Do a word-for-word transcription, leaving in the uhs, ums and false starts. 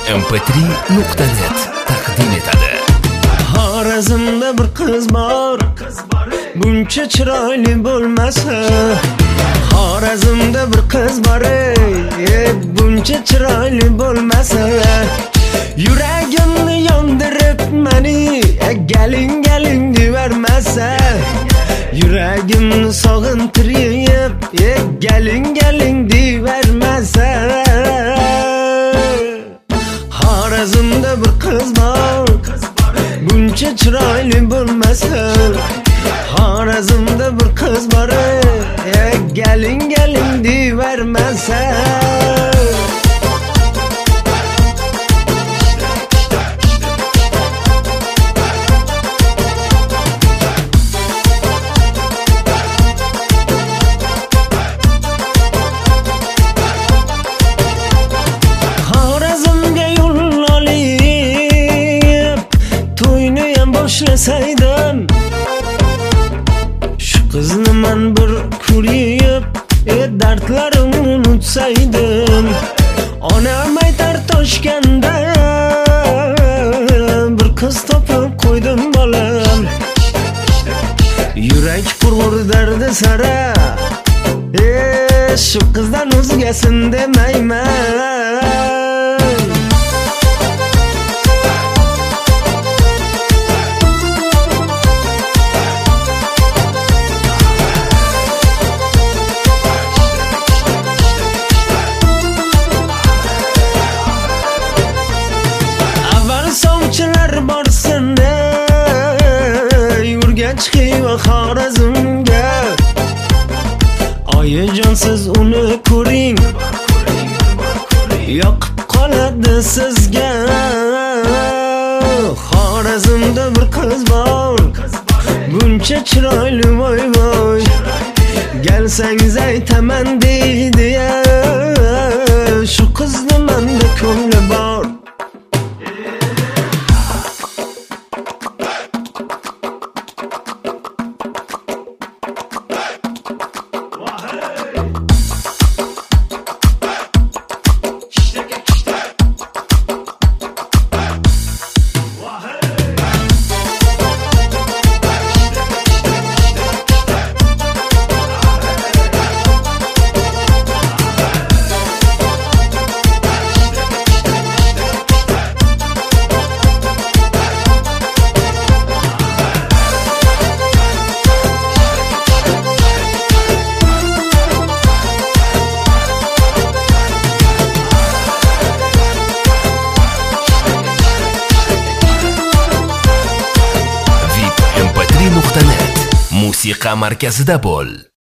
em p tri nuqta net taqdim etadi. Xorazmda bir qiz bor, buncha chiroyli bo'lmasa. Xorazmda bir qiz bor, ey, buncha chiroyli bo'lmasa. Yuragimni yondirib meni galing galing devermasa. Yuragimni sog'intirib galing galing devermasa. Xorazmda bir qiz bor, buncha chiroyli bo'lmasa. Xorazmda bir qiz bor, galing galing devermasa. Boshlasaydim shu qizni men bir ko'rib dardlarimni unutsaydim. Onam aytar Toshkentda bir qiz topib qo'ydim bolam. Yurak qurg'ur dardi sara, shu qizdan o'zgasin demayman. Chiqiva Xorazmga, oyijonsiz uni ko'ring, yoqib qoladi sizga. Xorazmda bir qiz bor, buncha chiroyli voy voy. Gelsangiz aytaman deydi, shu qizni menda ko'ngli bor. Musiqa markazida bo'l.